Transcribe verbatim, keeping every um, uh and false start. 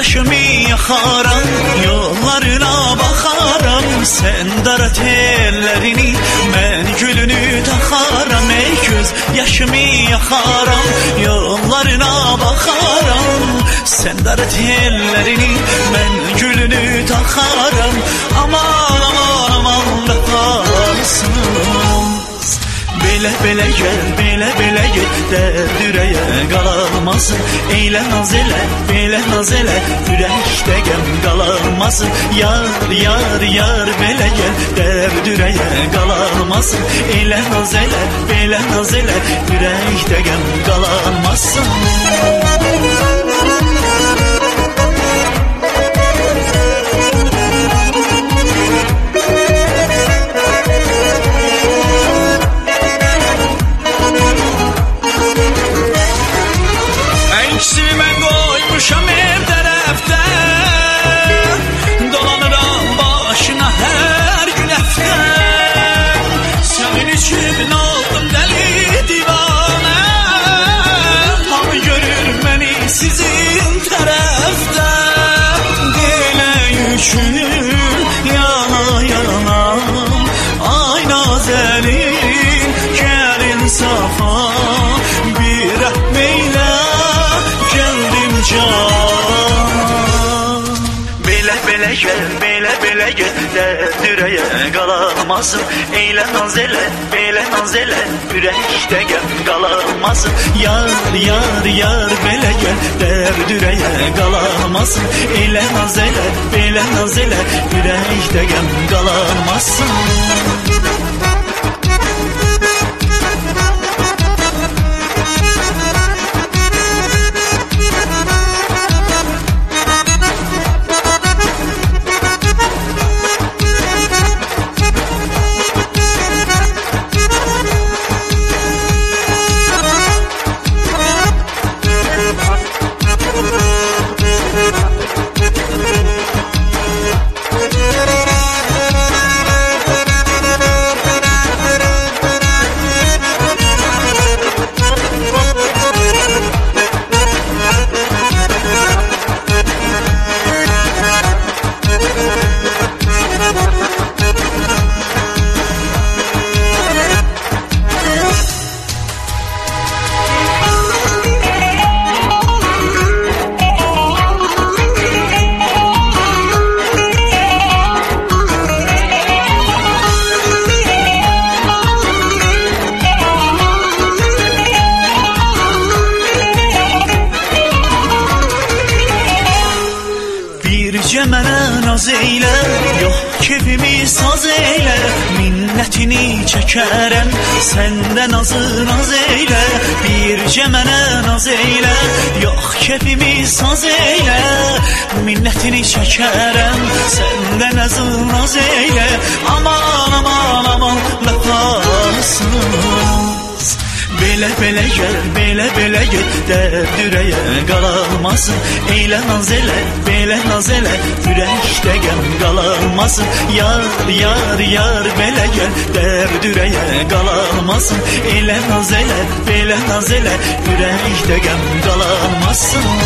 yaşımı yakaram, yollarına bakaram. Sen darat ellerini, ben gülünü takaram. Ey göz yaşımı yakaram, yollarına bakaram. Sen darat ellerini, ben gülünü takaram. Aman aman aman vefasız. Belə belə gel, belə belə gel, dərd ürəyə qalanmasın. Eylə naz elə, belə naz elə, ürəkdə qəm qalanmasın. Yar, yar, yar, belə gel, dərd ürəyə qalanmasın. Eylə naz elə, belə naz elə, ürəkdə qəm qalanmasın. Yana yana ay nazerin, gelin safa bir rahmeyle geldim can. Belə belə gel, belə belə gel, dərd ürəyə qalanmasın. Eylə naz elə, belə naz elə, ürəkdə qəm qalanmasın. Yar, yar, yar, belə gel, dərd ürəyə qalanmasın. Eylə naz elə, belə naz elə, ürəkdə qəm qalanmasın. Mənə naz eylə, yox kefimi saz eylə. Minnətini çəkərəm, səndə nazı naz eylə. Bircə mənə naz eylə, yox kefimi saz eylə. Minnətini çəkərəm, səndə nazı naz eylə. Aman aman aman vəfasız. Belə belə gel, belə belə gel, dərd ürəyə qalanmasın. Eylə naz elə, belə naz elə, ürəkdə qəm qalanmasın. Yar, yar, yar, belə gel, dərd ürəyə qalanmasın. Eylə naz elə, belə naz elə, ürəkdə qəm qalanmasın.